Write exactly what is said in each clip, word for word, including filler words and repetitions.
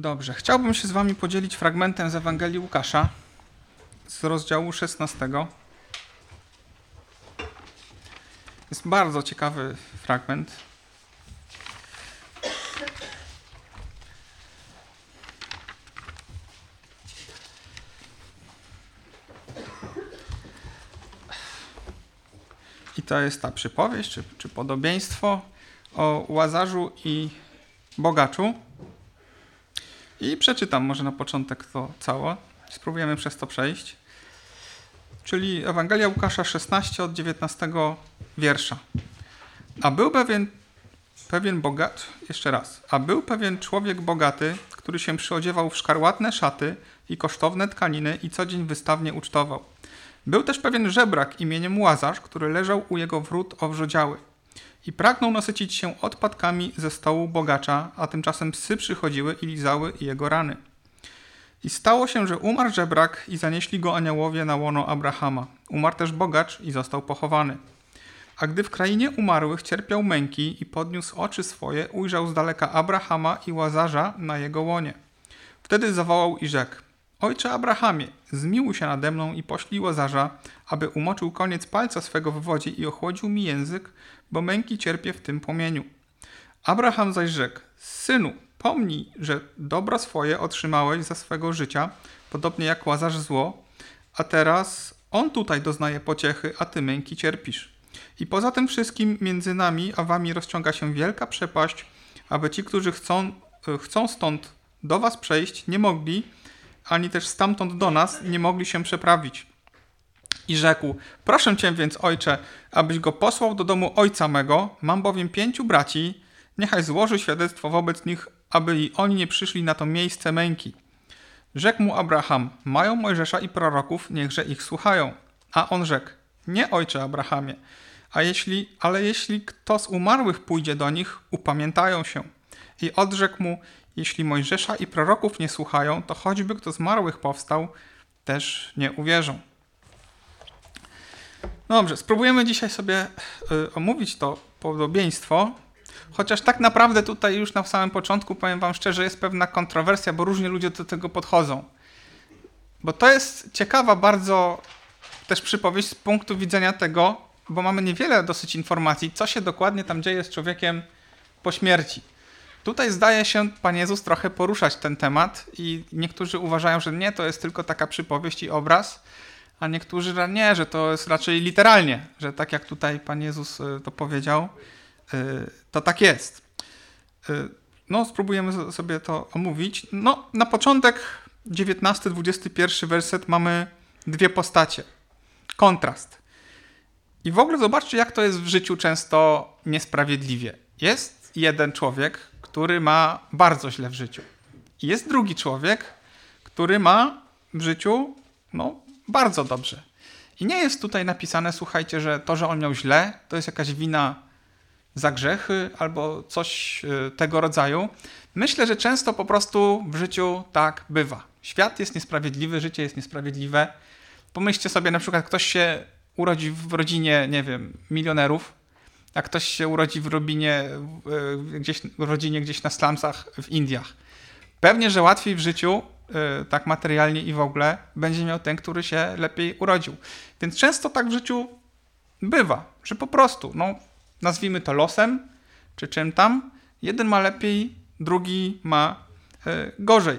Dobrze, chciałbym się z wami podzielić fragmentem z Ewangelii Łukasza z rozdziału szesnastego. Jest bardzo ciekawy fragment. I to jest ta przypowieść, czy, czy podobieństwo o Łazarzu i bogaczu. I przeczytam może na początek to całe. Spróbujemy przez to przejść. Czyli Ewangelia Łukasza szesnaście od dziewiętnastego wiersza. A był pewien, pewien bogat... Jeszcze raz. A był pewien człowiek bogaty, który się przyodziewał w szkarłatne szaty i kosztowne tkaniny i co dzień wystawnie ucztował. Był też pewien żebrak imieniem Łazarz, który leżał u jego wrót owrzodziały. I pragnął nasycić się odpadkami ze stołu bogacza, a tymczasem psy przychodziły i lizały jego rany. I stało się, że umarł żebrak i zanieśli go aniołowie na łono Abrahama. Umarł też bogacz i został pochowany. A gdy w krainie umarłych cierpiał męki i podniósł oczy swoje, ujrzał z daleka Abrahama i Łazarza na jego łonie. Wtedy zawołał i rzekł: Ojcze Abrahamie, zmiłuj się nade mną i poślij Łazarza, aby umoczył koniec palca swego w wodzie i ochłodził mi język, bo męki cierpię w tym płomieniu. Abraham zaś rzekł: Synu, pomnij, że dobro swoje otrzymałeś za swego życia, podobnie jak Łazarz zło, a teraz on tutaj doznaje pociechy, a ty męki cierpisz. I poza tym wszystkim między nami a wami rozciąga się wielka przepaść, aby ci, którzy chcą, chcą stąd do was przejść, nie mogli, ani też stamtąd do nas nie mogli się przeprawić. I rzekł: Proszę cię więc, ojcze, abyś go posłał do domu ojca mego, mam bowiem pięciu braci, niechaj złoży świadectwo wobec nich, aby i oni nie przyszli na to miejsce męki. Rzekł mu Abraham: Mają Mojżesza i proroków, niechże ich słuchają. A on rzekł: Nie, ojcze Abrahamie, a jeśli, ale jeśli kto z umarłych pójdzie do nich, upamiętają się. I odrzekł mu: Jeśli Mojżesza i proroków nie słuchają, to choćby kto z marłych powstał, też nie uwierzą. No dobrze, spróbujemy dzisiaj sobie y, omówić to podobieństwo, chociaż tak naprawdę tutaj już na samym początku, powiem wam szczerze, jest pewna kontrowersja, bo różnie ludzie do tego podchodzą. Bo to jest ciekawa bardzo też przypowieść z punktu widzenia tego, bo mamy niewiele dosyć informacji, co się dokładnie tam dzieje z człowiekiem po śmierci. Tutaj zdaje się Pan Jezus trochę poruszać ten temat i niektórzy uważają, że nie, to jest tylko taka przypowieść i obraz, a niektórzy, że nie, że to jest raczej literalnie, że tak jak tutaj Pan Jezus to powiedział, to tak jest. No, spróbujemy sobie to omówić. No, na początek dziewiętnasty dwudziesty pierwszy werset mamy dwie postacie. Kontrast. I w ogóle zobaczcie, jak to jest w życiu często niesprawiedliwie. Jest jeden człowiek, który ma bardzo źle w życiu. I jest drugi człowiek, który ma w życiu, no, bardzo dobrze. I nie jest tutaj napisane, słuchajcie, że to, że on miał źle, to jest jakaś wina za grzechy albo coś tego rodzaju. Myślę, że często po prostu w życiu tak bywa. Świat jest niesprawiedliwy, życie jest niesprawiedliwe. Pomyślcie sobie, na przykład ktoś się urodzi w rodzinie, nie wiem, milionerów, a ktoś się urodzi w rodzinie gdzieś, w rodzinie gdzieś na slumsach w Indiach. Pewnie, że łatwiej w życiu, tak materialnie i w ogóle, będzie miał ten, który się lepiej urodził. Więc często tak w życiu bywa, że po prostu, no, nazwijmy to losem, czy czym tam, jeden ma lepiej, drugi ma gorzej.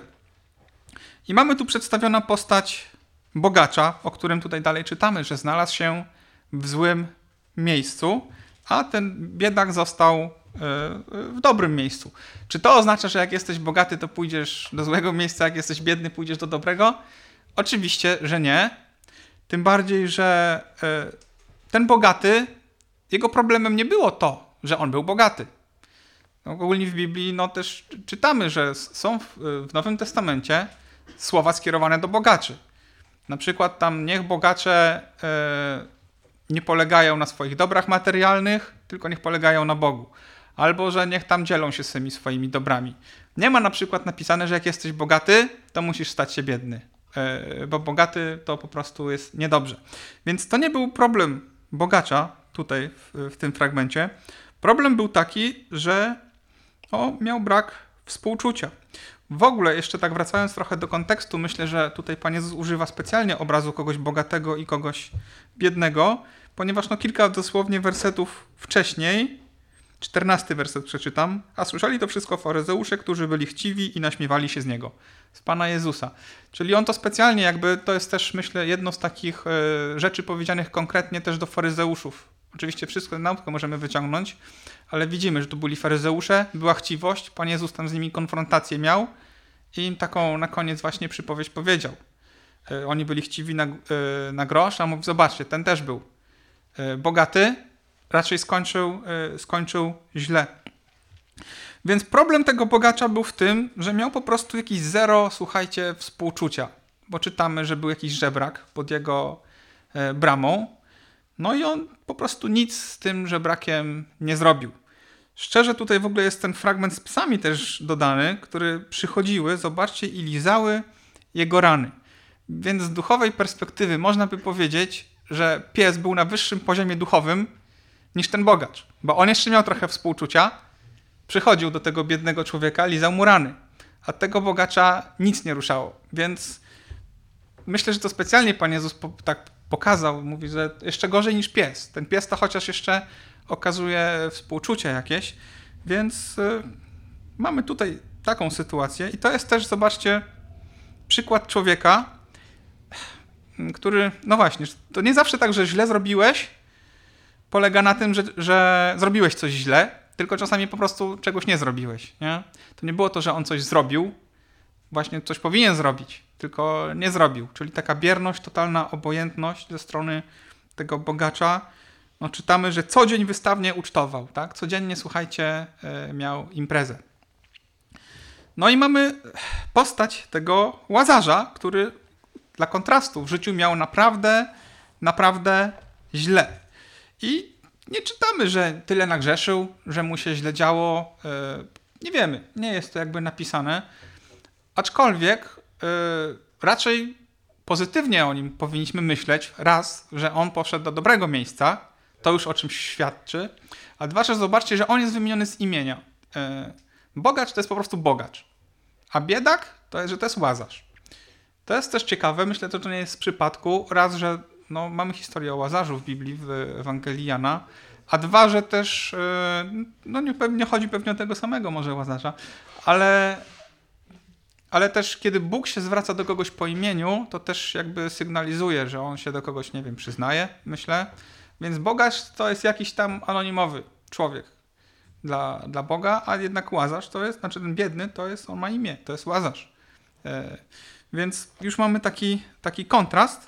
I mamy tu przedstawiona postać bogacza, o którym tutaj dalej czytamy, że znalazł się w złym miejscu, a ten biedak został w dobrym miejscu. Czy to oznacza, że jak jesteś bogaty, to pójdziesz do złego miejsca, jak jesteś biedny, pójdziesz do dobrego? Oczywiście, że nie. Tym bardziej, że ten bogaty, jego problemem nie było to, że on był bogaty. No, ogólnie w Biblii no, też czytamy, że są w, w Nowym Testamencie słowa skierowane do bogaczy. Na przykład tam niech bogacze e, nie polegają na swoich dobrach materialnych, tylko niech polegają na Bogu. Albo, że niech tam dzielą się z tymi swoimi dobrami. Nie ma na przykład napisane, że jak jesteś bogaty, to musisz stać się biedny. E, bo bogaty to po prostu jest niedobrze. Więc to nie był problem bogacza tutaj w, w tym fragmencie. Problem był taki, że o, miał brak współczucia. W ogóle, jeszcze tak wracając trochę do kontekstu, myślę, że tutaj Pan Jezus używa specjalnie obrazu kogoś bogatego i kogoś biednego, ponieważ no kilka dosłownie wersetów wcześniej, czternasty werset przeczytam, a słyszeli to wszystko faryzeusze, którzy byli chciwi i naśmiewali się z Niego, z Pana Jezusa. Czyli on to specjalnie jakby, to jest też myślę jedno z takich y, rzeczy powiedzianych konkretnie też do faryzeuszów. Oczywiście wszystko naukę możemy wyciągnąć, ale widzimy, że tu byli faryzeusze, była chciwość, Pan Jezus tam z nimi konfrontację miał i im taką na koniec właśnie przypowieść powiedział. Y, oni byli chciwi na, y, na grosz, a mówi, zobaczcie, ten też był y, bogaty, raczej skończył, y, skończył źle. Więc problem tego bogacza był w tym, że miał po prostu jakieś zero, słuchajcie, współczucia. Bo czytamy, że był jakiś żebrak pod jego y, bramą. No i on po prostu nic z tym żebrakiem nie zrobił. Szczerze, tutaj w ogóle jest ten fragment z psami też dodany, które przychodziły, zobaczcie, i lizały jego rany. Więc z duchowej perspektywy można by powiedzieć, że pies był na wyższym poziomie duchowym niż ten bogacz. Bo on jeszcze miał trochę współczucia, przychodził do tego biednego człowieka, lizał mu rany. A tego bogacza nic nie ruszało. Więc myślę, że to specjalnie Pan Jezus po, tak pokazał, mówi, że jeszcze gorzej niż pies. Ten pies to chociaż jeszcze okazuje współczucie jakieś, więc y, mamy tutaj taką sytuację i to jest też, zobaczcie, przykład człowieka, który, no właśnie, to nie zawsze tak, że źle zrobiłeś, polega na tym, że, że zrobiłeś coś źle, tylko czasami po prostu czegoś nie zrobiłeś. Nie? To nie było to, że on coś zrobił, właśnie coś powinien zrobić, tylko nie zrobił. Czyli taka bierność, totalna obojętność ze strony tego bogacza. No, czytamy, że co dzień wystawnie ucztował. Tak? Codziennie, słuchajcie, miał imprezę. No i mamy postać tego Łazarza, który dla kontrastu w życiu miał naprawdę, naprawdę źle. I nie czytamy, że tyle nagrzeszył, że mu się źle działo. Nie wiemy, nie jest to jakby napisane. Aczkolwiek yy, raczej pozytywnie o nim powinniśmy myśleć. Raz, że on poszedł do dobrego miejsca, to już o czymś świadczy. A dwa, że zobaczcie, że on jest wymieniony z imienia. Yy, bogacz to jest po prostu bogacz. A biedak to jest, że to jest Łazarz. To jest też ciekawe, myślę, że to nie jest z przypadku. Raz, że no, mamy historię o Łazarzu w Biblii, w Ewangelii Jana. A dwa, że też, yy, no nie, nie chodzi pewnie o tego samego może Łazarza, ale... Ale też kiedy Bóg się zwraca do kogoś po imieniu, to też jakby sygnalizuje, że on się do kogoś, nie wiem, przyznaje, myślę. Więc bogacz to jest jakiś tam anonimowy człowiek dla, dla Boga, a jednak Łazarz to jest, znaczy ten biedny, to jest, on ma imię, to jest Łazarz. E, więc już mamy taki, taki kontrast.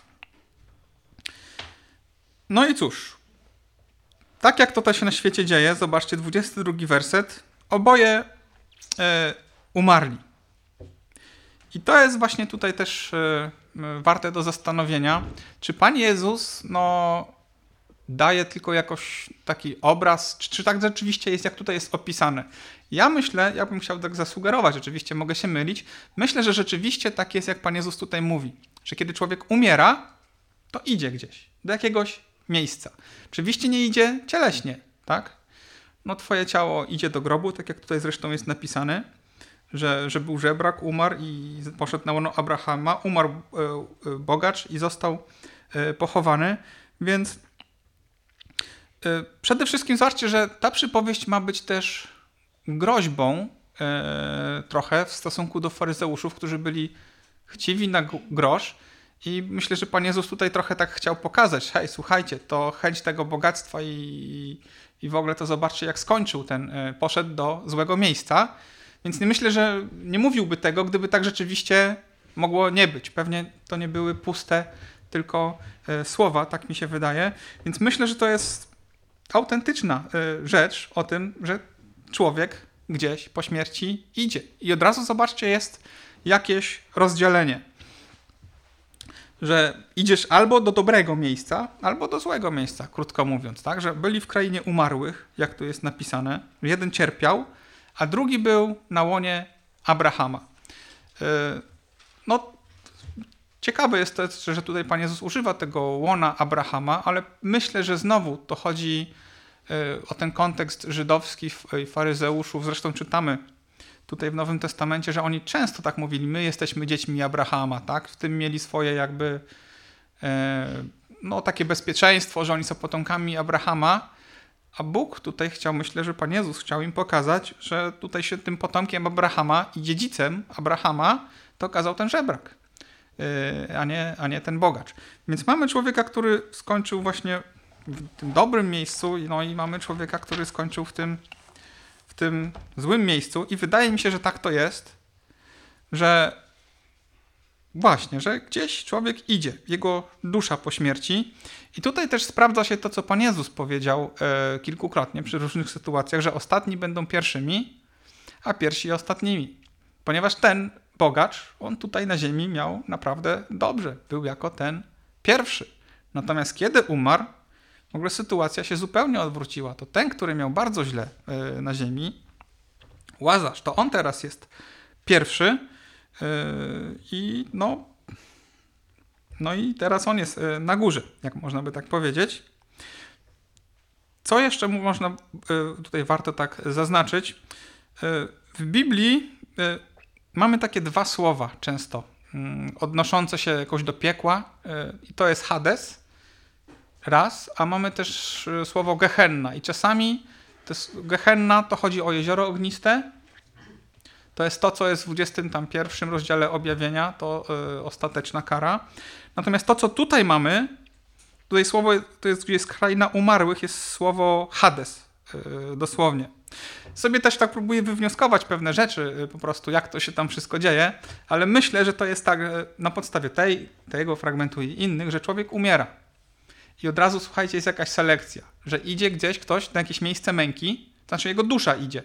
No i cóż, tak jak to też się na świecie dzieje, zobaczcie, dwudziesty drugi werset, oboje e, umarli. I to jest właśnie tutaj też y, y, warte do zastanowienia, czy Pan Jezus no, daje tylko jakoś taki obraz, czy, czy tak rzeczywiście jest, jak tutaj jest opisane. Ja myślę, ja bym chciał tak zasugerować, oczywiście mogę się mylić, myślę, że rzeczywiście tak jest, jak Pan Jezus tutaj mówi, że kiedy człowiek umiera, to idzie gdzieś, do jakiegoś miejsca. Oczywiście nie idzie cieleśnie, tak? No twoje ciało idzie do grobu, tak jak tutaj zresztą jest napisane, Że, że był żebrak, umarł i poszedł na łono Abrahama, umarł e, e, bogacz i został e, pochowany. Więc e, przede wszystkim zobaczcie, że ta przypowieść ma być też groźbą e, trochę w stosunku do faryzeuszów, którzy byli chciwi na grosz. I myślę, że Pan Jezus tutaj trochę tak chciał pokazać, hej, słuchajcie, to chęć tego bogactwa i, i w ogóle to zobaczcie, jak skończył ten, e, poszedł do złego miejsca. Więc nie myślę, że nie mówiłby tego, gdyby tak rzeczywiście mogło nie być. Pewnie to nie były puste tylko e, słowa, tak mi się wydaje. Więc myślę, że to jest autentyczna e, rzecz o tym, że człowiek gdzieś po śmierci idzie. I od razu zobaczcie, jest jakieś rozdzielenie. Że idziesz albo do dobrego miejsca, albo do złego miejsca, krótko mówiąc. Tak? Że byli w krainie umarłych, jak tu jest napisane. Jeden cierpiał, a drugi był na łonie Abrahama. No, ciekawe jest to, że tutaj Pan Jezus używa tego łona Abrahama, ale myślę, że znowu to chodzi o ten kontekst żydowski i faryzeuszów. Zresztą czytamy tutaj w Nowym Testamencie, że oni często tak mówili, my jesteśmy dziećmi Abrahama, tak? W tym mieli swoje jakby e, no takie bezpieczeństwo, że oni są potomkami Abrahama, a Bóg tutaj chciał, myślę, że Pan Jezus chciał im pokazać, że tutaj się tym potomkiem Abrahama i dziedzicem Abrahama to okazał ten żebrak, a nie, a nie ten bogacz. Więc mamy człowieka, który skończył właśnie w tym dobrym miejscu, no i mamy człowieka, który skończył w tym, w tym złym miejscu i wydaje mi się, że tak to jest, że właśnie, że gdzieś człowiek idzie, jego dusza po śmierci. I tutaj też sprawdza się to, co Pan Jezus powiedział e, kilkukrotnie przy różnych sytuacjach, że ostatni będą pierwszymi, a pierwsi ostatnimi. Ponieważ ten bogacz, on tutaj na ziemi miał naprawdę dobrze. Był jako ten pierwszy. Natomiast kiedy umarł, w ogóle sytuacja się zupełnie odwróciła. To ten, który miał bardzo źle e, na ziemi, Łazarz, to on teraz jest pierwszy, i no, no i teraz on jest na górze, jak można by tak powiedzieć. Co jeszcze można tutaj warto tak zaznaczyć? W Biblii mamy takie dwa słowa często odnoszące się jakoś do piekła i to jest Hades raz, a mamy też słowo Gehenna i czasami to jest, Gehenna to chodzi o jezioro ogniste. To jest to, co jest w dwudziestym pierwszym rozdziale objawienia, to y, ostateczna kara. Natomiast to, co tutaj mamy, tutaj słowo, to jest, gdzie jest kraina umarłych, jest słowo Hades, y, dosłownie. Sobie też tak próbuję wywnioskować pewne rzeczy, y, po prostu jak to się tam wszystko dzieje, ale myślę, że to jest tak y, na podstawie tej, tego fragmentu i innych, że człowiek umiera. I od razu, słuchajcie, jest jakaś selekcja, że idzie gdzieś ktoś na jakieś miejsce męki, to znaczy jego dusza idzie.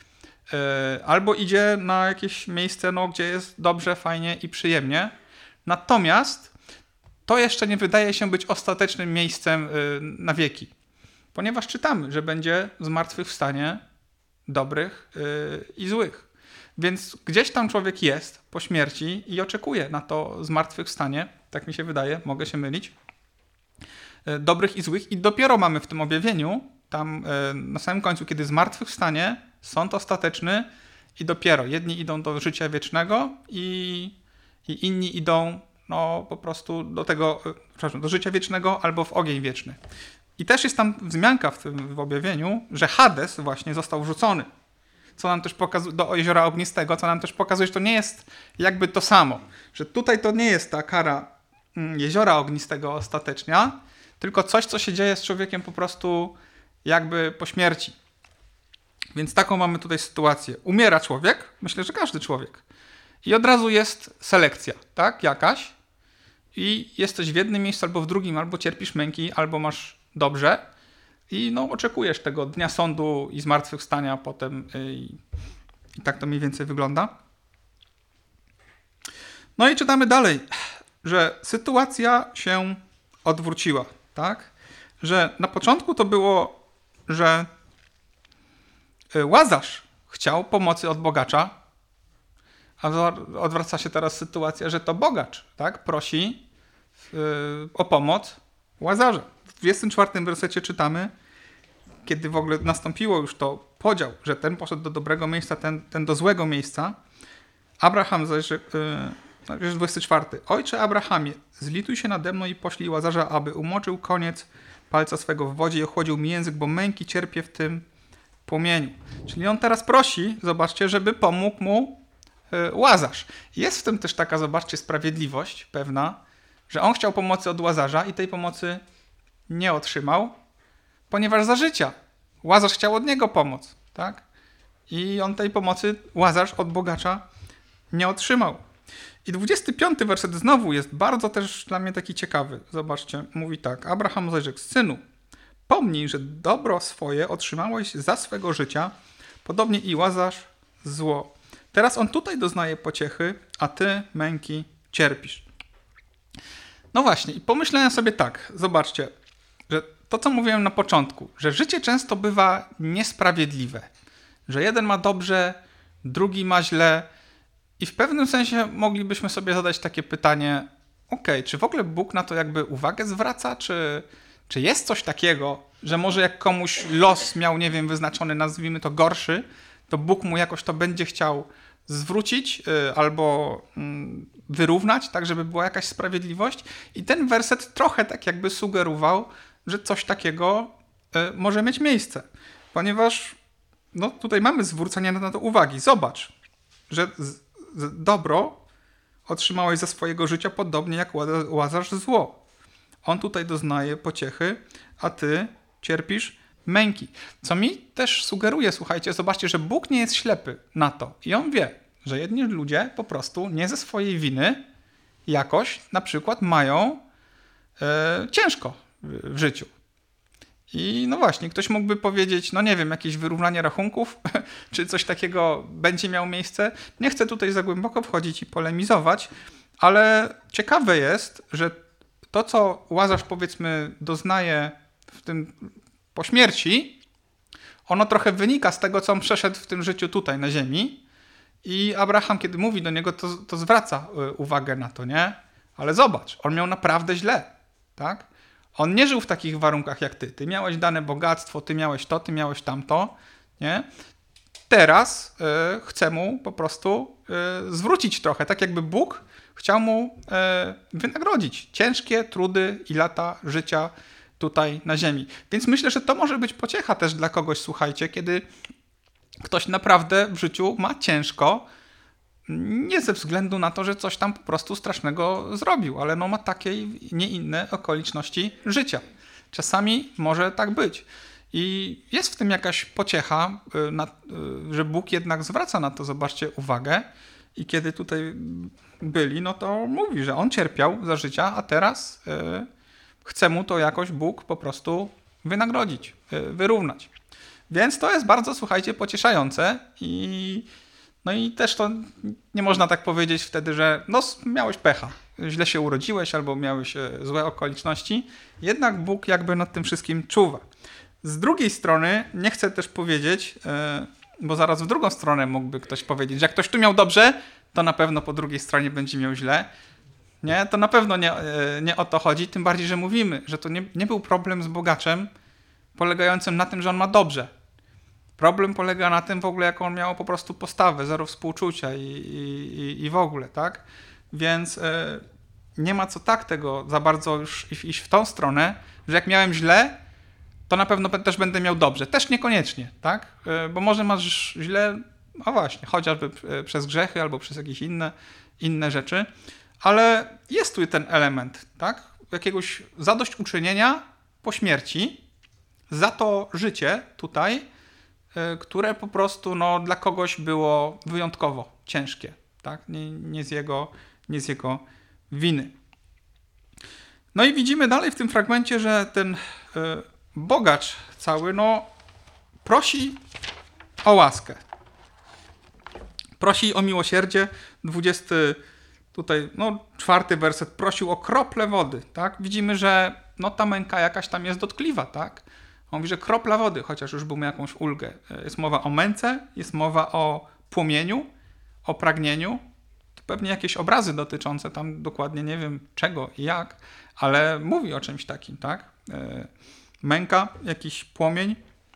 Albo idzie na jakieś miejsce, no, gdzie jest dobrze, fajnie i przyjemnie. Natomiast to jeszcze nie wydaje się być ostatecznym miejscem na wieki. Ponieważ czytamy, że będzie zmartwychwstanie dobrych i złych. Więc gdzieś tam człowiek jest po śmierci i oczekuje na to zmartwychwstanie. Tak mi się wydaje, mogę się mylić. Dobrych i złych. I dopiero mamy w tym objawieniu, tam na samym końcu, kiedy zmartwychwstanie, sąd ostateczny i dopiero jedni idą do życia wiecznego i, i inni idą no, po prostu do tego, przepraszam, do życia wiecznego albo w ogień wieczny. I też jest tam wzmianka w tym w objawieniu, że Hades właśnie został wrzucony, co nam też pokazuje, do jeziora ognistego, co nam też pokazuje, że to nie jest jakby to samo, że tutaj to nie jest ta kara jeziora ognistego ostatecznia, tylko coś, co się dzieje z człowiekiem po prostu jakby po śmierci. Więc taką mamy tutaj sytuację. Umiera człowiek, myślę, że każdy człowiek. I od razu jest selekcja, tak, jakaś. I jesteś w jednym miejscu albo w drugim, albo cierpisz męki, albo masz dobrze. I no, oczekujesz tego dnia sądu i zmartwychwstania potem. I, i tak to mniej więcej wygląda. No i czytamy dalej, że sytuacja się odwróciła, tak? Że na początku to było, że Łazarz chciał pomocy od bogacza, a odwraca się teraz sytuacja, że to bogacz, tak, prosi yy, o pomoc Łazarza. W dwudziestym czwartym wersecie czytamy, kiedy w ogóle nastąpiło już to podział, że ten poszedł do dobrego miejsca, ten, ten do złego miejsca. Abraham zarzekł, yy, dwudziesty czwarty. Ojcze Abrahamie, zlituj się nade mną i poślij Łazarza, aby umoczył koniec palca swego w wodzie i ochłodził mi język, bo męki cierpię w tym płomieniu. Czyli on teraz prosi, zobaczcie, żeby pomógł mu y, Łazarz. Jest w tym też taka, zobaczcie, sprawiedliwość pewna, że on chciał pomocy od Łazarza i tej pomocy nie otrzymał, ponieważ za życia Łazarz chciał od niego pomoc, tak? I on tej pomocy, Łazarz, od bogacza nie otrzymał. I dwudziesty piąty werset znowu jest bardzo też dla mnie taki ciekawy. Zobaczcie, mówi tak. Abraham zarzekł: synu, pomnij, że dobro swoje otrzymałeś za swego życia, podobnie i Łazarz zło. Teraz on tutaj doznaje pociechy, a ty męki cierpisz. No właśnie, i pomyślałem sobie tak, zobaczcie, że to, co mówiłem na początku, że życie często bywa niesprawiedliwe, że jeden ma dobrze, drugi ma źle i w pewnym sensie moglibyśmy sobie zadać takie pytanie, okej, okay, czy w ogóle Bóg na to jakby uwagę zwraca, czy... Czy jest coś takiego, że może jak komuś los miał, nie wiem, wyznaczony, nazwijmy to gorszy, to Bóg mu jakoś to będzie chciał zwrócić albo wyrównać, tak żeby była jakaś sprawiedliwość. I ten werset trochę tak jakby sugerował, że coś takiego może mieć miejsce. Ponieważ no, tutaj mamy zwrócenie na to uwagi. Zobacz, że z, z, dobro otrzymałeś za swojego życia podobnie jak Łazarz zło. On tutaj doznaje pociechy, a ty cierpisz męki. Co mi też sugeruje, słuchajcie, zobaczcie, że Bóg nie jest ślepy na to. I on wie, że jedni ludzie po prostu nie ze swojej winy jakoś na przykład mają e, ciężko w, w życiu. I no właśnie, ktoś mógłby powiedzieć, no nie wiem, jakieś wyrównanie rachunków, czy coś takiego będzie miało miejsce. Nie chcę tutaj za głęboko wchodzić i polemizować, ale ciekawe jest, że to, co Łazarz powiedzmy doznaje w tym po śmierci, ono trochę wynika z tego, co on przeszedł w tym życiu tutaj na ziemi. I Abraham, kiedy mówi do niego, to, to zwraca uwagę na to, nie? Ale zobacz, on miał naprawdę źle, tak? On nie żył w takich warunkach jak ty. Ty miałeś dane bogactwo, ty miałeś to, ty miałeś tamto, nie? Teraz y, chce mu po prostu y, zwrócić trochę, tak jakby Bóg chciał mu y, wynagrodzić ciężkie trudy i lata życia tutaj na ziemi. Więc myślę, że to może być pociecha też dla kogoś, słuchajcie, kiedy ktoś naprawdę w życiu ma ciężko, nie ze względu na to, że coś tam po prostu strasznego zrobił, ale no ma takie i nie inne okoliczności życia. Czasami może tak być. I jest w tym jakaś pociecha, że Bóg jednak zwraca na to, zobaczcie, uwagę. I kiedy tutaj byli, no to mówi, że on cierpiał za życia, a teraz chce mu to jakoś Bóg po prostu wynagrodzić, wyrównać. Więc to jest bardzo, słuchajcie, pocieszające i no i też to nie można tak powiedzieć wtedy, że no miałeś pecha, źle się urodziłeś albo miałeś złe okoliczności. Jednak Bóg jakby nad tym wszystkim czuwa. Z drugiej strony nie chcę też powiedzieć, bo zaraz w drugą stronę mógłby ktoś powiedzieć, że jak ktoś tu miał dobrze, to na pewno po drugiej stronie będzie miał źle. Nie, to na pewno nie, nie o to chodzi, tym bardziej, że mówimy, że to nie, nie był problem z bogaczem polegającym na tym, że on ma dobrze. Problem polega na tym w ogóle, jaką on miał po prostu postawę, zero współczucia i, i, i w ogóle, tak? Więc y, nie ma co tak tego za bardzo już iść w tą stronę, że jak miałem źle, to na pewno też będę miał dobrze. Też niekoniecznie, tak? Y, bo może masz źle, a właśnie, chociażby przez grzechy albo przez jakieś inne, inne rzeczy, ale jest tu ten element, tak? Jakiegoś zadośćuczynienia po śmierci za to życie tutaj, które po prostu no, dla kogoś było wyjątkowo ciężkie, tak? Nie, nie, z jego, nie z jego winy. No i widzimy dalej w tym fragmencie, że ten y, bogacz cały no, prosi o łaskę. Prosi o miłosierdzie. dwudziesty tutaj, no, czwarty werset, prosił o krople wody, tak? Widzimy, że no, ta męka jakaś tam jest dotkliwa, tak? On mówi, że kropla wody, chociaż już był miał jakąś ulgę. Jest mowa o męce, jest mowa o płomieniu, o pragnieniu. To pewnie jakieś obrazy dotyczące tam dokładnie nie wiem czego i jak, ale mówi o czymś takim, tak? Męka, jakiś płomień.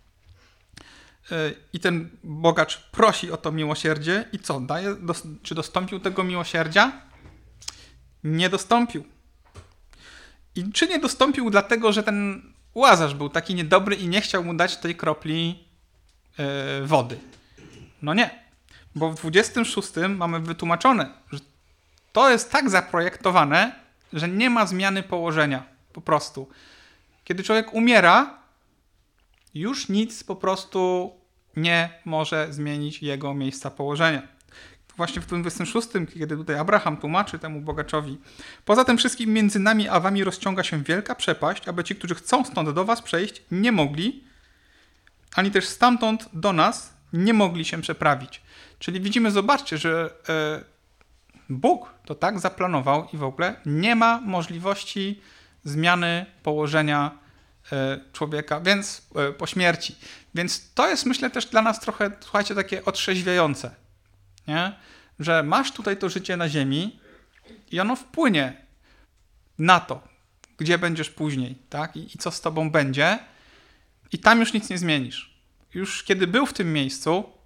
I ten bogacz prosi o to miłosierdzie i co? Daje, czy dostąpił tego miłosierdzia? Nie dostąpił. I czy nie dostąpił dlatego, że ten Łazarz był taki niedobry i nie chciał mu dać tej kropli yy, wody? No nie. Bo w dwudziestym szóstym mamy wytłumaczone, że to jest tak zaprojektowane, że nie ma zmiany położenia. Po prostu. Kiedy człowiek umiera, już nic po prostu nie może zmienić jego miejsca położenia. Właśnie w tym dwudziestym szóstym, kiedy tutaj Abraham tłumaczy temu bogaczowi: poza tym wszystkim między nami a wami rozciąga się wielka przepaść, aby ci, którzy chcą stąd do was przejść, nie mogli, ani też stamtąd do nas nie mogli się przeprawić. Czyli widzimy, zobaczcie, że e, Bóg to tak zaplanował i w ogóle nie ma możliwości zmiany położenia e, człowieka, więc e, po śmierci. Więc to jest, myślę, też dla nas trochę, słuchajcie, takie otrzeźwiające. Nie? Że masz tutaj to życie na ziemi i ono wpłynie na to, gdzie będziesz później, tak? I, i co z tobą będzie. I tam już nic nie zmienisz. Już kiedy był w tym miejscu,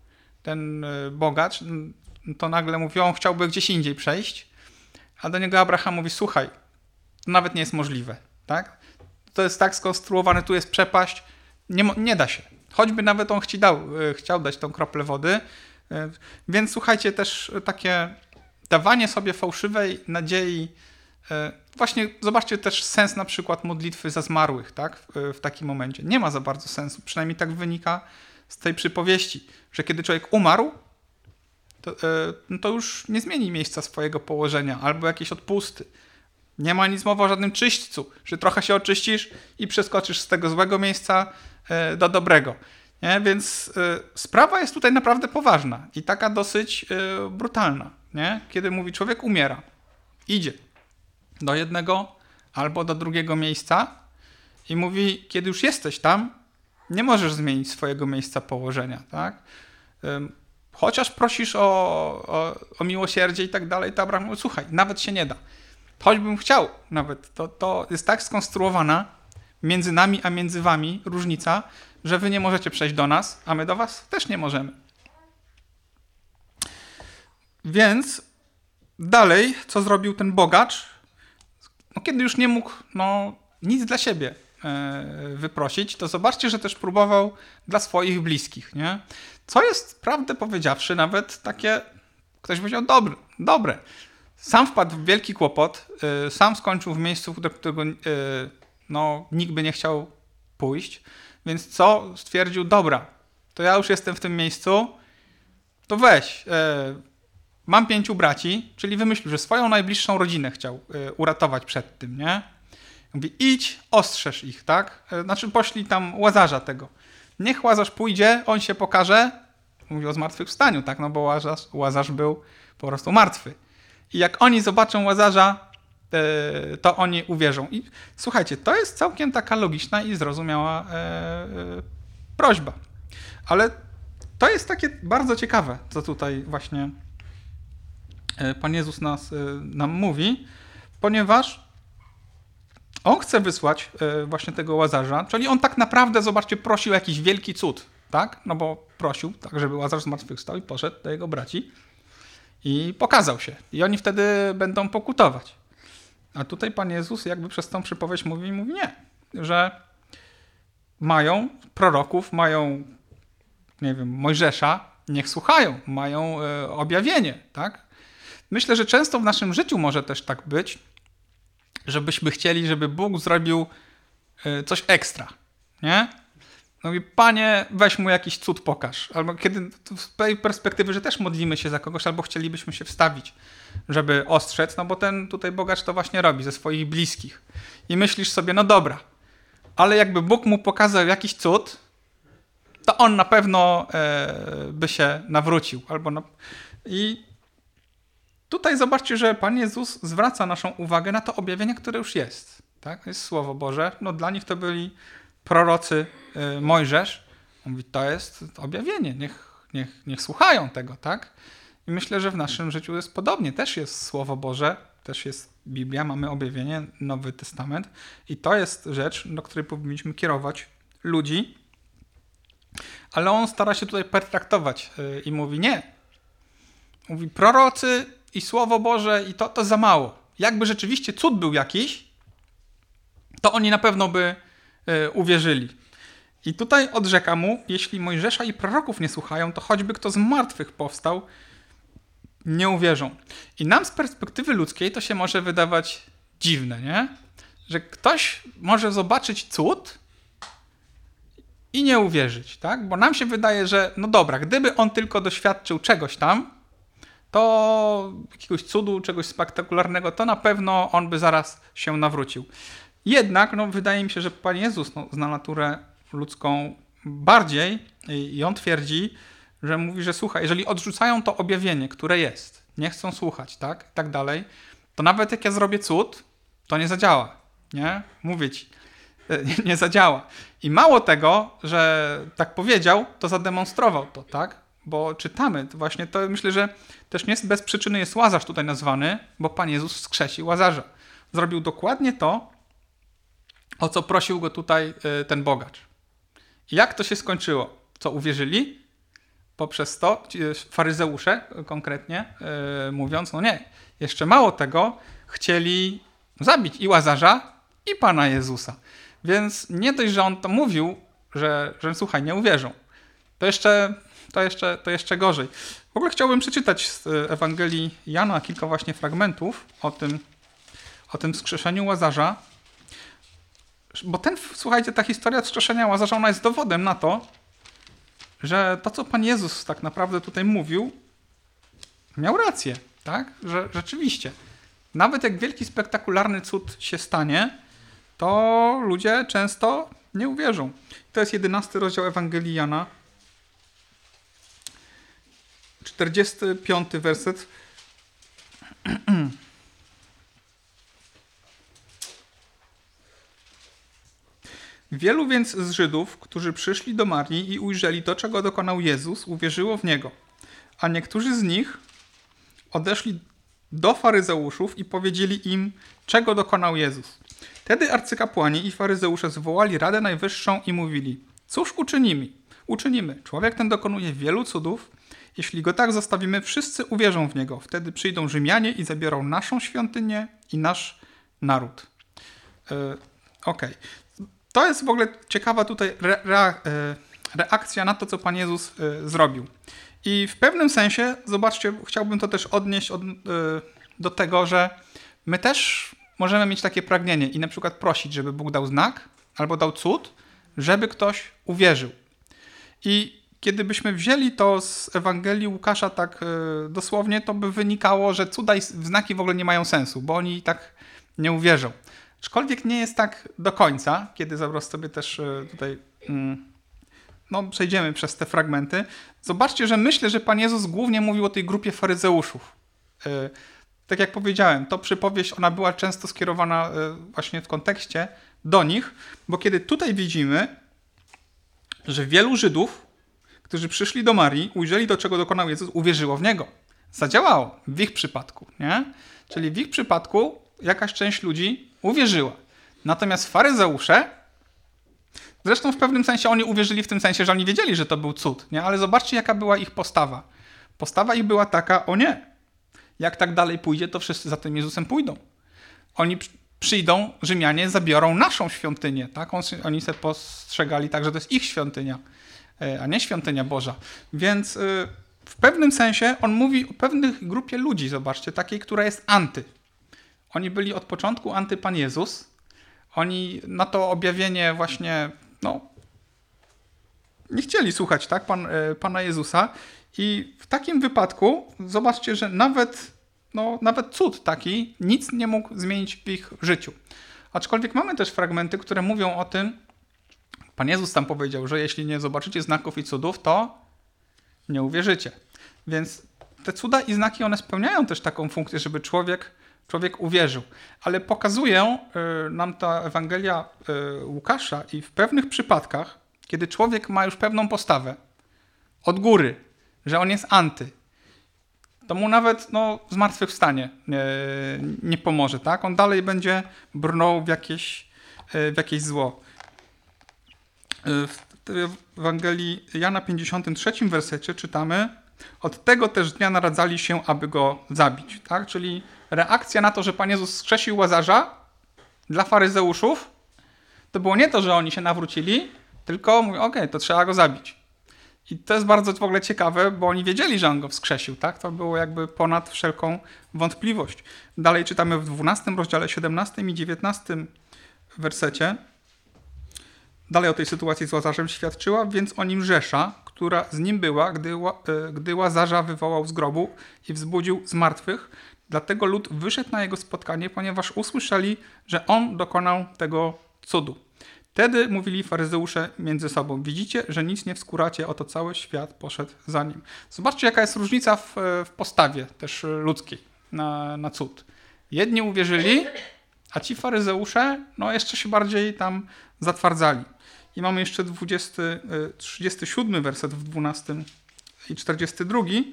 ten bogacz, to nagle mówi, on chciałby gdzieś indziej przejść, a do niego Abraham mówi, słuchaj, to nawet nie jest możliwe, tak? To jest tak skonstruowane, tu jest przepaść, nie, nie da się. Choćby nawet on chciał, chciał dać tą kroplę wody. Więc słuchajcie, też takie dawanie sobie fałszywej nadziei. Właśnie zobaczcie też sens na przykład modlitwy za zmarłych, tak? W takim momencie. Nie ma za bardzo sensu, przynajmniej tak wynika z tej przypowieści, że kiedy człowiek umarł, to, to już nie zmieni miejsca swojego położenia albo jakieś odpusty. Nie ma nic mowy o żadnym czyśćcu, że trochę się oczyścisz i przeskoczysz z tego złego miejsca do dobrego. Nie? Więc y, sprawa jest tutaj naprawdę poważna i taka dosyć y, brutalna. Nie? Kiedy mówi, człowiek umiera, idzie do jednego albo do drugiego miejsca i mówi, kiedy już jesteś tam, nie możesz zmienić swojego miejsca położenia. Tak? Y, chociaż prosisz o, o, o miłosierdzie i tak dalej, to Abraham mówi, słuchaj, nawet się nie da. Choćbym chciał nawet, to, to jest tak skonstruowana między nami a między wami różnica, że wy nie możecie przejść do nas, a my do was też nie możemy. Więc dalej, co zrobił ten bogacz? No, kiedy już nie mógł no, nic dla siebie e, wyprosić, to zobaczcie, że też próbował dla swoich bliskich. Nie? Co jest, prawdę powiedziawszy, nawet takie, ktoś powiedział, dobre. dobre. Sam wpadł w wielki kłopot, e, sam skończył w miejscu, do którego e, no, nikt by nie chciał pójść. Więc co? Stwierdził, dobra, to ja już jestem w tym miejscu, to weź, e, mam pięciu braci, czyli wymyślił, że swoją najbliższą rodzinę chciał e, uratować przed tym, nie? Mówi, idź, ostrzeż ich, tak? E, znaczy poślij tam Łazarza tego. Niech Łazarz pójdzie, on się pokaże, mówi o zmartwychwstaniu, tak? No bo Łazarz, Łazarz był po prostu martwy. I jak oni zobaczą Łazarza, to oni uwierzą. I słuchajcie, to jest całkiem taka logiczna i zrozumiała e, e, prośba. Ale to jest takie bardzo ciekawe, co tutaj właśnie Pan Jezus nas, e, nam mówi, ponieważ on chce wysłać e, właśnie tego Łazarza, czyli on tak naprawdę, zobaczcie, prosił jakiś wielki cud, tak? No bo prosił, tak, żeby Łazarz zmartwychwstał i poszedł do jego braci i pokazał się. I oni wtedy będą pokutować. A tutaj Pan Jezus jakby przez tą przypowieść mówi, mówi nie, że mają proroków, mają, nie wiem, Mojżesza, niech słuchają, mają e, objawienie, tak? Myślę, że często w naszym życiu może też tak być, żebyśmy chcieli, żeby Bóg zrobił e, coś ekstra, nie? Mówi, Panie, weź mu jakiś cud pokaż. Albo kiedy z tej perspektywy, że też modlimy się za kogoś, albo chcielibyśmy się wstawić, żeby ostrzec, no bo ten tutaj bogacz to właśnie robi ze swoich bliskich. I myślisz sobie, no dobra, ale jakby Bóg mu pokazał jakiś cud, to on na pewno e, by się nawrócił. Albo na... I tutaj zobaczcie, że Pan Jezus zwraca naszą uwagę na to objawienie, które już jest. Tak? Jest Słowo Boże. No dla nich to byli prorocy y, Mojżesz. On mówi, to jest objawienie, niech, niech, niech słuchają tego, tak? I myślę, że w naszym życiu jest podobnie. Też jest Słowo Boże, też jest Biblia, mamy objawienie, Nowy Testament i to jest rzecz, do której powinniśmy kierować ludzi, ale on stara się tutaj pertraktować y, i mówi nie. Mówi, prorocy i Słowo Boże i to, to za mało. Jakby rzeczywiście cud był jakiś, to oni na pewno by uwierzyli. I tutaj odrzeka mu, jeśli Mojżesza i proroków nie słuchają, to choćby kto z martwych powstał, nie uwierzą. I nam z perspektywy ludzkiej to się może wydawać dziwne, nie? Że ktoś może zobaczyć cud i nie uwierzyć, tak? Bo nam się wydaje, że no dobra, gdyby on tylko doświadczył czegoś tam, to jakiegoś cudu, czegoś spektakularnego, to na pewno on by zaraz się nawrócił. Jednak no, wydaje mi się, że Pan Jezus no, zna naturę ludzką bardziej i on twierdzi, że mówi, że słuchaj, jeżeli odrzucają to objawienie, które jest, nie chcą słuchać, tak, i tak dalej, to nawet jak ja zrobię cud, to nie zadziała, nie? Mówię ci, nie, nie zadziała. I mało tego, że tak powiedział, to zademonstrował to, tak? Bo czytamy, to właśnie to myślę, że też nie bez przyczyny jest Łazarz tutaj nazwany, bo Pan Jezus wskrzesił Łazarza. Zrobił dokładnie to, o co prosił go tutaj ten bogacz. I jak to się skończyło? Co, uwierzyli? poprzez to, faryzeusze konkretnie yy, mówiąc, no nie, jeszcze mało tego, chcieli zabić i Łazarza, i Pana Jezusa. Więc nie dość, że on to mówił, że, że słuchaj, nie uwierzą. To jeszcze, to, jeszcze, to jeszcze gorzej. W ogóle chciałbym przeczytać z Ewangelii Jana kilka właśnie fragmentów o tym, o tym wskrzeszeniu Łazarza. Bo ten, słuchajcie, ta historia wskrzeszenia Łazarza, ona jest dowodem na to, że to, co Pan Jezus tak naprawdę tutaj mówił, miał rację, tak? Że rzeczywiście, nawet jak wielki, spektakularny cud się stanie, to ludzie często nie uwierzą. To jest jedenasty rozdział Ewangelii Jana, czterdziesty piąty werset. Wielu więc z Żydów, którzy przyszli do Marii i ujrzeli to, czego dokonał Jezus, uwierzyło w Niego. A niektórzy z nich odeszli do faryzeuszów i powiedzieli im, czego dokonał Jezus. Wtedy arcykapłani i faryzeusze zwołali Radę Najwyższą i mówili, cóż uczynimy? Uczynimy. Człowiek ten dokonuje wielu cudów. Jeśli go tak zostawimy, wszyscy uwierzą w Niego. Wtedy przyjdą Rzymianie i zabiorą naszą świątynię i nasz naród. Yy, Okej. Okay. To jest w ogóle ciekawa tutaj re, re, reakcja na to, co Pan Jezus yy, zrobił. I w pewnym sensie, zobaczcie, chciałbym to też odnieść od, yy, do tego, że my też możemy mieć takie pragnienie i na przykład prosić, żeby Bóg dał znak albo dał cud, żeby ktoś uwierzył. I kiedy byśmy wzięli to z Ewangelii Łukasza tak yy, dosłownie, to by wynikało, że cuda i znaki w ogóle nie mają sensu, bo oni tak nie uwierzą. Aczkolwiek nie jest tak do końca, kiedy zaraz sobie też yy, tutaj yy, no, przejdziemy przez te fragmenty. Zobaczcie, że myślę, że Pan Jezus głównie mówił o tej grupie faryzeuszów. Yy, tak jak powiedziałem, to przypowieść, ona była często skierowana yy, właśnie w kontekście do nich, bo kiedy tutaj widzimy, że wielu Żydów, którzy przyszli do Marii, ujrzeli do czego dokonał Jezus, uwierzyło w Niego. Zadziałało w ich przypadku, nie? Czyli w ich przypadku jakaś część ludzi uwierzyła. Natomiast faryzeusze, zresztą w pewnym sensie oni uwierzyli w tym sensie, że oni wiedzieli, że to był cud, nie? Ale zobaczcie, jaka była ich postawa. Postawa ich była taka, o nie, jak tak dalej pójdzie, to wszyscy za tym Jezusem pójdą. Oni przyjdą, Rzymianie, zabiorą naszą świątynię, tak? Oni sobie postrzegali tak, że to jest ich świątynia, a nie świątynia Boża. Więc w pewnym sensie on mówi o pewnej grupie ludzi, zobaczcie, takiej, która jest anty. Oni byli od początku anty Pan Jezus. Oni na to objawienie właśnie, no, nie chcieli słuchać, tak, Pan, Pana Jezusa. I w takim wypadku zobaczcie, że nawet, no, nawet cud taki nic nie mógł zmienić w ich życiu. Aczkolwiek mamy też fragmenty, które mówią o tym, Pan Jezus tam powiedział, że jeśli nie zobaczycie znaków i cudów, to nie uwierzycie. Więc te cuda i znaki, one spełniają też taką funkcję, żeby człowiek, człowiek uwierzył. Ale pokazuje y, nam ta Ewangelia y, Łukasza i w pewnych przypadkach, kiedy człowiek ma już pewną postawę od góry, że on jest anty, to mu nawet no, zmartwychwstanie nie, nie pomoże. Tak? On dalej będzie brnął w jakieś, w jakieś zło. W Ewangelii Jana pięćdziesiątym trzecim wersecie czytamy: od tego też dnia naradzali się, aby go zabić. Tak? Czyli reakcja na to, że Pan Jezus skrzesił Łazarza dla faryzeuszów, to było nie to, że oni się nawrócili, tylko mówią, okej, okay, to trzeba go zabić. I to jest bardzo w ogóle ciekawe, bo oni wiedzieli, że on go wskrzesił. Tak? To było jakby ponad wszelką wątpliwość. Dalej czytamy w dwunastym rozdziale, siedemnastym i dziewiętnastym wersecie. Dalej o tej sytuacji z Łazarzem świadczyła, więc o nim Rzesza, która z nim była, gdy, gdy Łazarza wywołał z grobu i wzbudził z martwych. Dlatego lud wyszedł na jego spotkanie, ponieważ usłyszeli, że on dokonał tego cudu. Wtedy mówili faryzeusze między sobą: widzicie, że nic nie wskóracie, oto cały świat poszedł za nim. Zobaczcie, jaka jest różnica w, w postawie też ludzkiej na, na cud. Jedni uwierzyli, a ci faryzeusze no jeszcze się bardziej tam zatwardzali. I mamy jeszcze dwudziesty, trzydziesty siódmy werset w dwunastym i czterdziesty drugi.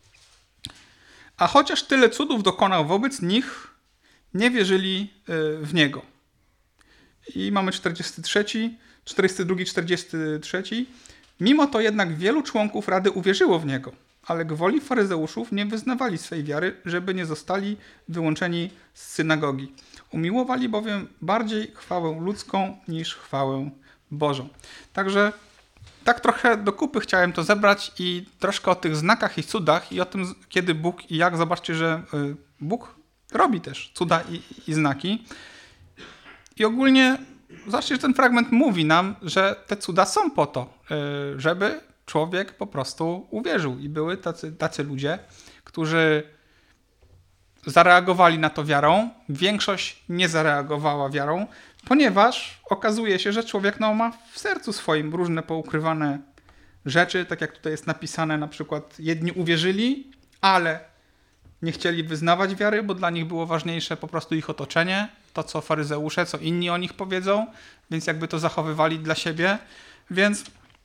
A chociaż tyle cudów dokonał wobec nich, nie wierzyli w niego. I mamy czterdziesty trzeci, czterdziesty drugi, czterdziesty trzeci. Mimo to jednak wielu członków Rady uwierzyło w niego, ale gwoli faryzeuszów nie wyznawali swej wiary, żeby nie zostali wyłączeni z synagogi. Umiłowali bowiem bardziej chwałę ludzką niż chwałę Bożą. Także tak trochę do kupy chciałem to zebrać i troszkę o tych znakach i cudach i o tym, kiedy Bóg i jak. Zobaczcie, że Bóg robi też cuda i, i znaki. I ogólnie zobaczcie, że ten fragment mówi nam, że te cuda są po to, żeby człowiek po prostu uwierzył. I były tacy, tacy ludzie, którzy zareagowali na to wiarą. Większość nie zareagowała wiarą, ponieważ okazuje się, że człowiek no, ma w sercu swoim różne poukrywane rzeczy, tak jak tutaj jest napisane, na przykład jedni uwierzyli, ale nie chcieli wyznawać wiary, bo dla nich było ważniejsze po prostu ich otoczenie, to co faryzeusze, co inni o nich powiedzą, więc jakby to zachowywali dla siebie. Więc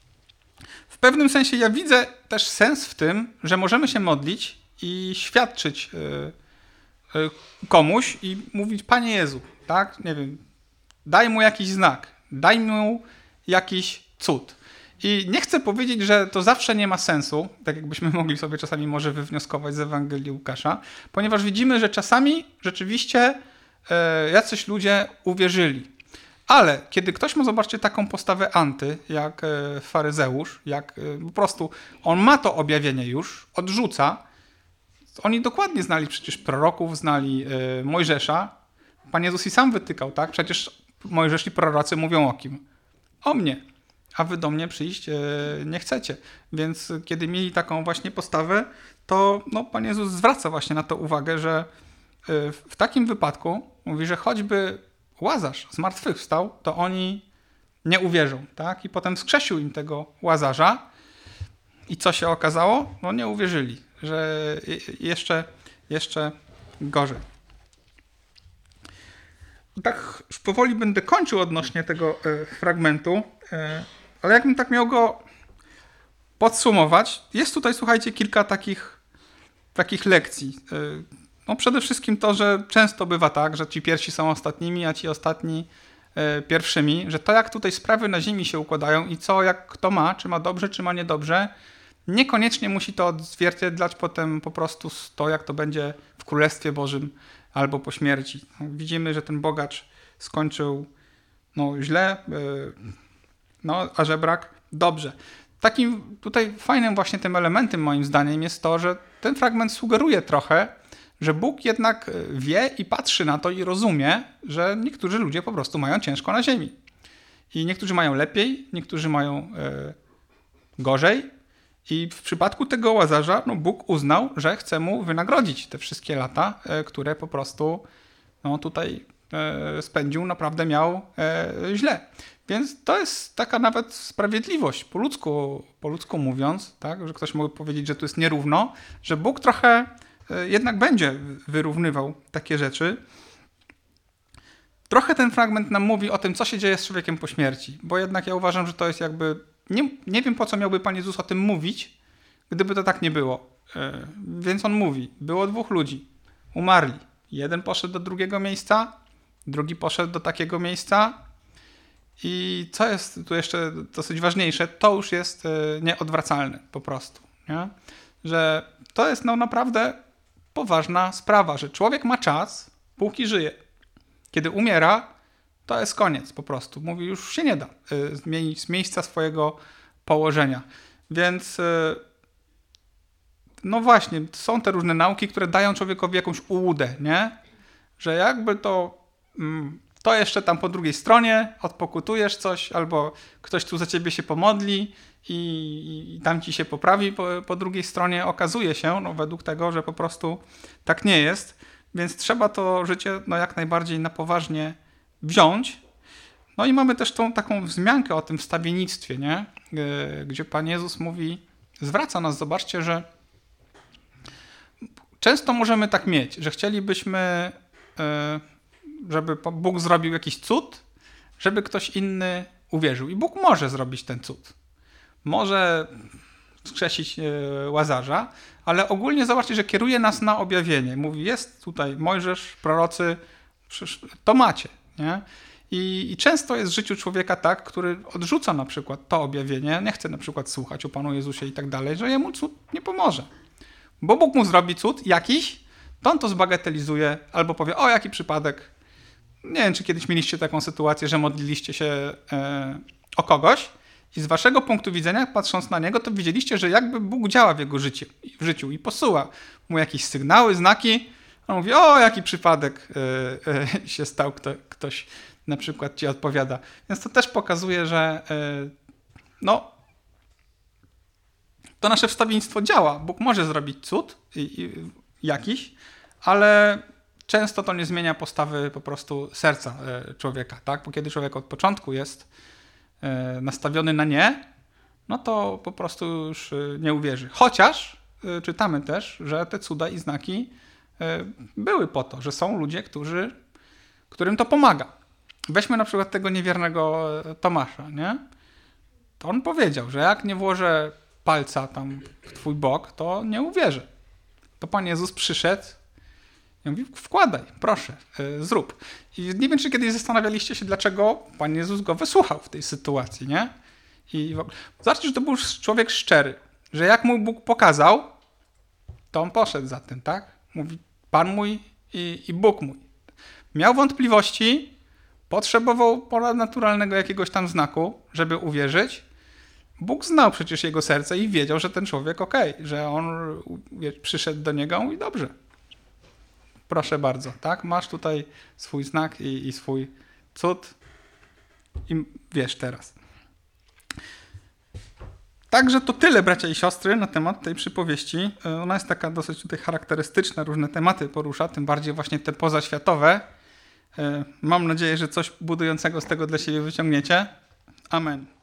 w pewnym sensie ja widzę też sens w tym, że możemy się modlić i świadczyć yy, yy, komuś i mówić: Panie Jezu, tak, nie wiem, daj mu jakiś znak, daj mu jakiś cud. I nie chcę powiedzieć, że to zawsze nie ma sensu, tak jakbyśmy mogli sobie czasami może wywnioskować z Ewangelii Łukasza, ponieważ widzimy, że czasami rzeczywiście e, jacyś ludzie uwierzyli. Ale kiedy ktoś ma, zobaczcie, taką postawę anty, jak e, faryzeusz, jak e, po prostu on ma to objawienie już, odrzuca. Oni dokładnie znali przecież proroków, znali e, Mojżesza. Pan Jezus i sam wytykał, tak? Przecież Mojżesz i prorocy mówią o kim? O mnie. A wy do mnie przyjść e, nie chcecie. Więc kiedy mieli taką właśnie postawę, to no, Pan Jezus zwraca właśnie na to uwagę, że e, w takim wypadku mówi, że choćby Łazarz zmartwychwstał, to oni nie uwierzą. Tak? I potem wskrzesił im tego Łazarza. I co się okazało? No nie uwierzyli, że jeszcze, jeszcze gorzej. Tak już powoli będę kończył odnośnie tego e, fragmentu, e, ale jakbym tak miał go podsumować, jest tutaj, słuchajcie, kilka takich, takich lekcji. E, no przede wszystkim to, że często bywa tak, że ci pierwsi są ostatnimi, a ci ostatni e, pierwszymi, że to jak tutaj sprawy na ziemi się układają i co jak kto ma, czy ma dobrze, czy ma niedobrze, niekoniecznie musi to odzwierciedlać potem po prostu to, jak to będzie w Królestwie Bożym albo po śmierci. Widzimy, że ten bogacz skończył no, źle, no, a żebrak dobrze. Takim tutaj fajnym właśnie tym elementem moim zdaniem jest to, że ten fragment sugeruje trochę, że Bóg jednak wie i patrzy na to i rozumie, że niektórzy ludzie po prostu mają ciężko na ziemi. I niektórzy mają lepiej, niektórzy mają e, gorzej. I w przypadku tego Łazarza no Bóg uznał, że chce mu wynagrodzić te wszystkie lata, e, które po prostu no, tutaj e, spędził, naprawdę miał e, źle. Więc to jest taka nawet sprawiedliwość, po ludzku, po ludzku mówiąc, tak, że ktoś mógł powiedzieć, że tu jest nierówno, że Bóg trochę e, jednak będzie wyrównywał takie rzeczy. Trochę ten fragment nam mówi o tym, co się dzieje z człowiekiem po śmierci, bo jednak ja uważam, że to jest jakby... Nie, nie wiem, po co miałby Pan Jezus o tym mówić, gdyby to tak nie było. Yy, więc on mówi, było dwóch ludzi, umarli. Jeden poszedł do drugiego miejsca, drugi poszedł do takiego miejsca i co jest tu jeszcze dosyć ważniejsze, to już jest yy, nieodwracalne po prostu. Nie? Że to jest no, naprawdę poważna sprawa, że człowiek ma czas, póki żyje. Kiedy umiera, to jest koniec po prostu. Mówi, już się nie da y, zmienić z miejsca swojego położenia. Więc y, no właśnie, są te różne nauki, które dają człowiekowi jakąś ułudę, nie? Że jakby to mm, to jeszcze tam po drugiej stronie odpokutujesz coś, albo ktoś tu za ciebie się pomodli i, i tam ci się poprawi po, po drugiej stronie. Okazuje się, no według tego, że po prostu tak nie jest. Więc trzeba to życie no, jak najbardziej na poważnie wziąć. No i mamy też tą taką wzmiankę o tym wstawiennictwie, nie? Gdzie Pan Jezus mówi, zwraca nas, zobaczcie, że często możemy tak mieć, że chcielibyśmy, żeby Bóg zrobił jakiś cud, żeby ktoś inny uwierzył. I Bóg może zrobić ten cud. Może wskrzesić Łazarza, ale ogólnie zobaczcie, że kieruje nas na objawienie. Mówi, jest tutaj Mojżesz, prorocy, to macie. Nie? I, I często jest w życiu człowieka tak, który odrzuca na przykład to objawienie, nie chce na przykład słuchać o Panu Jezusie i tak dalej, że jemu cud nie pomoże. Bo Bóg mu zrobi cud jakiś, to on to zbagatelizuje albo powie, o jaki przypadek. Nie wiem, czy kiedyś mieliście taką sytuację, że modliliście się e, o kogoś i z waszego punktu widzenia, patrząc na niego, to widzieliście, że jakby Bóg działa w jego życiu, w życiu i posyła mu jakieś sygnały, znaki. On mówi, o jaki przypadek e, e, się stał, kto, ktoś na przykład ci odpowiada. Więc to też pokazuje, że e, no, to nasze wstawiennictwo działa. Bóg może zrobić cud i, i, jakiś, ale często to nie zmienia postawy po prostu serca człowieka, tak? Bo kiedy człowiek od początku jest nastawiony na nie, no to po prostu już nie uwierzy. Chociaż czytamy też, że te cuda i znaki były po to, że są ludzie, którzy, którym to pomaga. Weźmy na przykład tego niewiernego Tomasza, nie? To on powiedział, że jak nie włożę palca tam w twój bok, to nie uwierzę. To Pan Jezus przyszedł i mówi, wkładaj, proszę, yy, zrób. I nie wiem, czy kiedyś zastanawialiście się, dlaczego Pan Jezus go wysłuchał w tej sytuacji, nie? I w ogóle... Zobaczcie, że to był człowiek szczery, że jak mu Bóg pokazał, to on poszedł za tym, tak? Mówi, Pan mój i, i Bóg mój. Miał wątpliwości, potrzebował ponadnaturalnego jakiegoś tam znaku, żeby uwierzyć. Bóg znał przecież jego serce i wiedział, że ten człowiek okej, okay, że on przyszedł do niego i dobrze. Proszę bardzo, tak? Masz tutaj swój znak i, i swój cud i wiesz teraz. Także to tyle, bracia i siostry, na temat tej przypowieści. Ona jest taka dosyć tutaj charakterystyczna, różne tematy porusza, tym bardziej właśnie te pozaświatowe. Mam nadzieję, że coś budującego z tego dla siebie wyciągniecie. Amen.